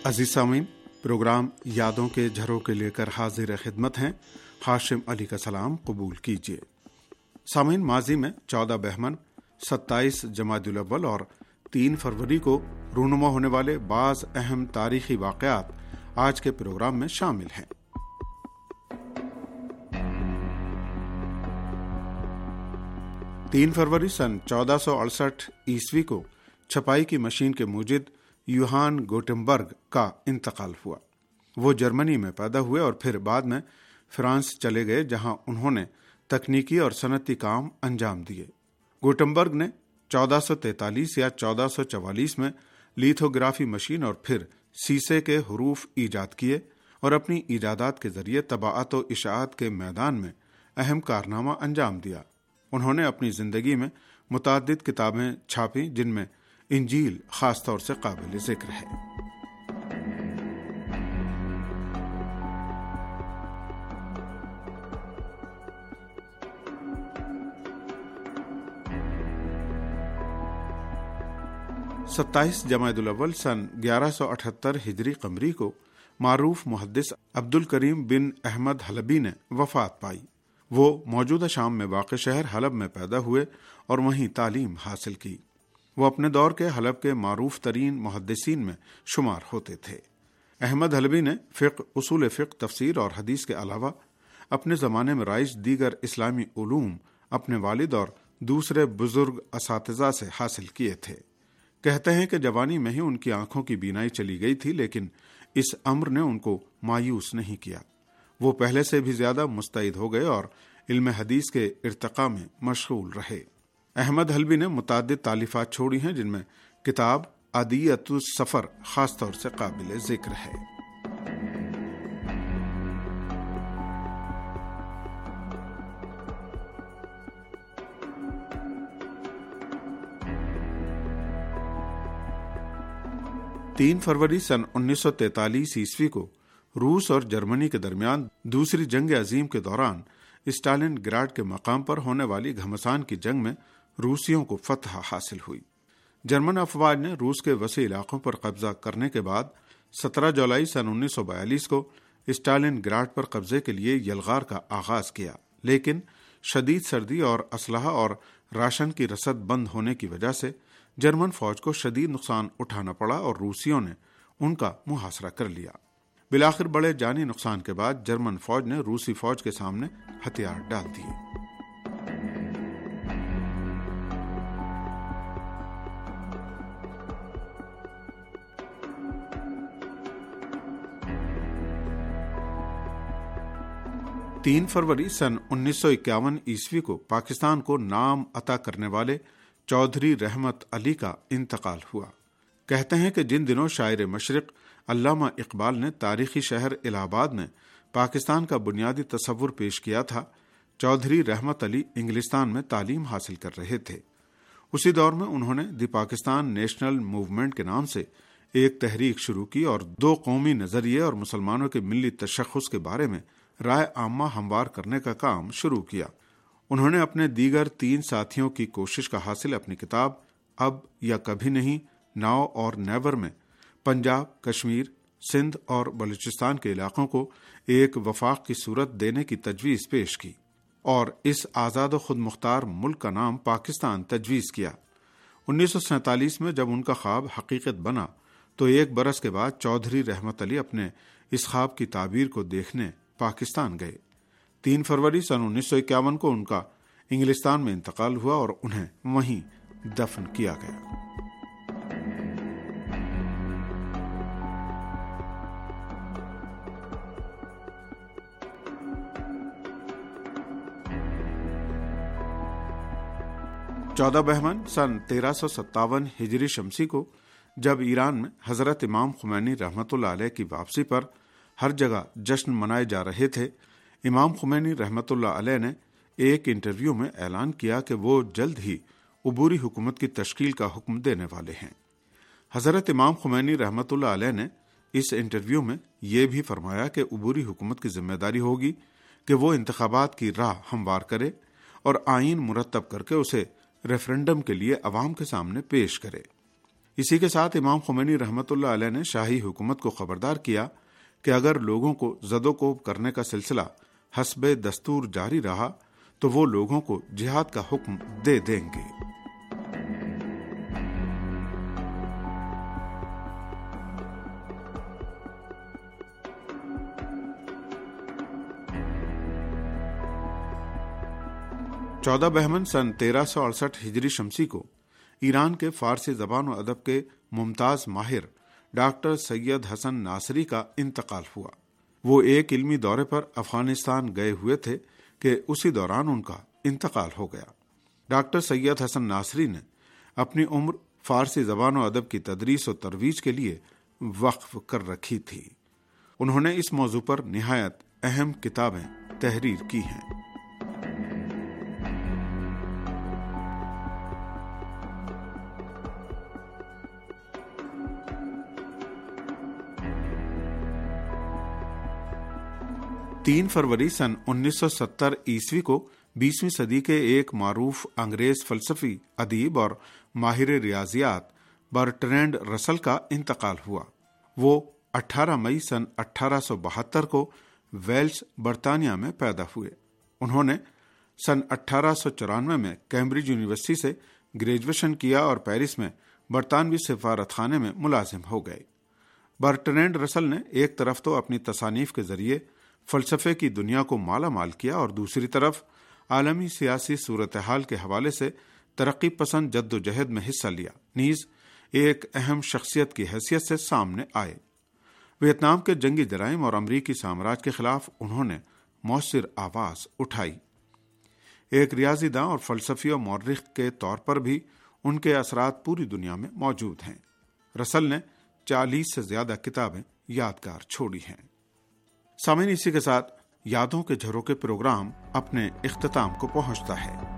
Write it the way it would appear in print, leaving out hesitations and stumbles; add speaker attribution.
Speaker 1: अजीज सामीन, प्रोग्राम यादों के झरोखे लेकर हाजिर खिदमत हैं। हाशिम अली का सलाम कबूल कीजिए। सामीन, माजी में 14 बहमन, 27 जमादुल अव्वल और 3 फरवरी को रूनुमा होने वाले बाज़ अहम तारीखी वाक़यात आज के प्रोग्राम में शामिल हैं। तीन फरवरी सन 1468 ईस्वी को छपाई की मशीन के मूजिद यूहान गुटेनबर्ग का इंतकाल हुआ। वो जर्मनी में पैदा हुए और फिर बाद में फ्रांस चले गए, जहां उन्होंने तकनीकी और सनती काम अंजाम दिए। गुटेनबर्ग ने 1443 या 1444 में लिथोग्राफी मशीन और फिर शीशे के हरूफ ईजाद किए और अपनी ईजादात के जरिए तबाअत व इशाअत के मैदान में अहम कारनामा अंजाम दिया। उन्होंने अपनी जिंदगी में मुताद्दिद किताबें छापी, जिनमें इंजील खास तौर से काबिल जिक्र है। सत्ताईस जमादुल अव्वल सन 1178 हिजरी कमरी को मारूफ मुहद्दिस अब्दुल करीम बिन अहमद हलबी ने वफात पाई। वो मौजूदा शाम में वाक़ शहर हलब में पैदा हुए और वहीं तालीम हासिल की। वो अपने दौर के हलब के मारूफ तरीन मुहद्दिसीन में शुमार होते थे। अहमद हलबी ने फ़िक़्ह, उसूल फ़िक़्ह, तफसीर और हदीस के अलावा अपने ज़माने में राइज दीगर इस्लामी उलूम अपने वालिद और दूसरे बुजुर्ग असातिज़ा से हासिल किए थे। कहते हैं कि जवानी में ही उनकी आंखों की बीनाई चली गई थी, लेकिन इस अम्र ने उनको मायूस नहीं किया। वो पहले से भी ज्यादा मुस्तैद हो गए और इल्म हदीस के इर्तिका में मशगूल रहे। अहमद हलबी ने मुताद्दिद तालीफात छोड़ी हैं, जिनमें किताब अदियतुस सफर खास तौर से काबिल जिक्र है। तीन फरवरी सन 1943 ईस्वी को रूस और जर्मनी के दरमियान दूसरी जंग अजीम के दौरान स्टालिनग्राड के मकाम पर होने वाली घमासान की जंग में रूसियों को फतह हासिल हुई। जर्मन अफवाज ने रूस के वसी इलाकों पर कब्जा करने के बाद 17 जुलाई सन 1942 को स्टालिनग्राड पर कब्जे के लिए यलगार का आगाज किया, लेकिन शदीद सर्दी और असलहा और राशन की रसद बंद होने की वजह से जर्मन फौज को शदीद नुकसान उठाना पड़ा और रूसियों ने उनका मुहासरा कर लिया। बिलाखिर बड़े जानी नुकसान के बाद जर्मन फौज ने रूसी फौज के सामने हथियार डाल दिए। तीन फरवरी सन 1951 ईस्वी को पाकिस्तान को नाम अता करने वाले चौधरी रहमत अली का इंतकाल हुआ। कहते हैं कि जिन दिनों शायर मशरिक अल्लामा इकबाल ने तारीखी शहर इलाहाबाद में पाकिस्तान का बुनियादी तस्वुर पेश किया था, चौधरी रहमत अली इंग्लिस्तान में तालीम हासिल कर रहे थे। उसी दौर में उन्होंने द पाकिस्तान नेशनल मूवमेंट के नाम से एक तहरीक शुरू की और दो कौमी नजरिए और मुसलमानों के मिली तशख़्ख़ुस के बारे में राय आम्मा हमवार करने का काम शुरू किया। उन्होंने अपने दीगर 3 साथियों की कोशिश का हासिल अपनी किताब अब या कभी नहीं, नाउ और नेवर में पंजाब, कश्मीर, सिंध और बलूचिस्तान के इलाकों को एक वफाक की सूरत देने की तजवीज़ पेश की और इस आज़ाद व खुद मुख्तार मुल्क का नाम पाकिस्तान तजवीज़ किया। 1947 में जब उनका ख्वाब हकीकत बना तो 1 बरस के बाद चौधरी रहमत अली अपने इस ख्वाब की ताबीर को देखने पाकिस्तान गए। 3 फरवरी सन 1951 को उनका इंग्लिस्तान में इंतकाल हुआ और उन्हें वहीं दफन किया गया। चौदह बहमन सन 1357 हिजरी शमसी को जब ईरान में हजरत इमाम खुमैनी रहमतुल्लाह अलैह की वापसी पर हर जगह जश्न मनाए जा रहे थे, इमाम खुमैनी रहमतुल्लाह अलैह ने एक इंटरव्यू में ऐलान किया कि वो जल्द ही उबूरी हुकूमत की तश्कील का हुक्म देने वाले हैं। हजरत इमाम खुमैनी रहमतुल्लाह अलैह ने इस इंटरव्यू में ये भी फरमाया कि उबूरी हुकूमत की जिम्मेदारी होगी कि वो इंतखाबात की राह हमवार करे और आईन मुरतब करके उसे रेफरेंडम के लिए अवाम के सामने पेश करे। اسی کے ساتھ امام خمینی رحمۃ اللہ علیہ نے شاہی حکومت کو خبردار کیا کہ اگر لوگوں کو زد و کوب کرنے کا سلسلہ حسب دستور جاری رہا تو وہ لوگوں کو جہاد کا حکم دے دیں گے۔ 14 بہمن سن 1368 ہجری شمسی کو ایران کے فارسی زبان و ادب کے ممتاز ماہر ڈاکٹر سید حسن ناصری کا انتقال ہوا۔ وہ ایک علمی دورے پر افغانستان گئے ہوئے تھے کہ اسی دوران ان کا انتقال ہو گیا۔ ڈاکٹر سید حسن ناصری نے اپنی عمر فارسی زبان و ادب کی تدریس و ترویج کے لیے وقف کر رکھی تھی۔ انہوں نے اس موضوع پر نہایت اہم کتابیں تحریر کی ہیں۔ تین فروری سن 1970 عیسوی کو 20ویں صدی کے ایک معروف انگریز فلسفی، ادیب اور ماہر ریاضیات برٹرینڈ رسل کا انتقال ہوا۔ وہ 18 مئی سن 1872 کو ویلس، برطانیہ میں پیدا ہوئے۔ انہوں نے سن 1894 میں کیمبرج یونیورسٹی سے گریجویشن کیا اور پیرس میں برطانوی سفارت خانے میں ملازم ہو گئے۔ برٹرینڈ رسل نے ایک طرف تو اپنی تصانیف کے ذریعے فلسفے کی دنیا کو مالا مال کیا اور دوسری طرف عالمی سیاسی صورتحال کے حوالے سے ترقی پسند جد و جہد میں حصہ لیا، نیز ایک اہم شخصیت کی حیثیت سے سامنے آئے۔ ویتنام کے جنگی جرائم اور امریکی سامراج کے خلاف انہوں نے مؤثر آواز اٹھائی۔ ایک ریاضی داں اور فلسفی و مورخ کے طور پر بھی ان کے اثرات پوری دنیا میں موجود ہیں۔ رسل نے 40 سے زیادہ کتابیں یادگار چھوڑی ہیں۔ سامعین، اسی کے ساتھ یادوں کے جھروکے پروگرام اپنے اختتام کو پہنچتا ہے۔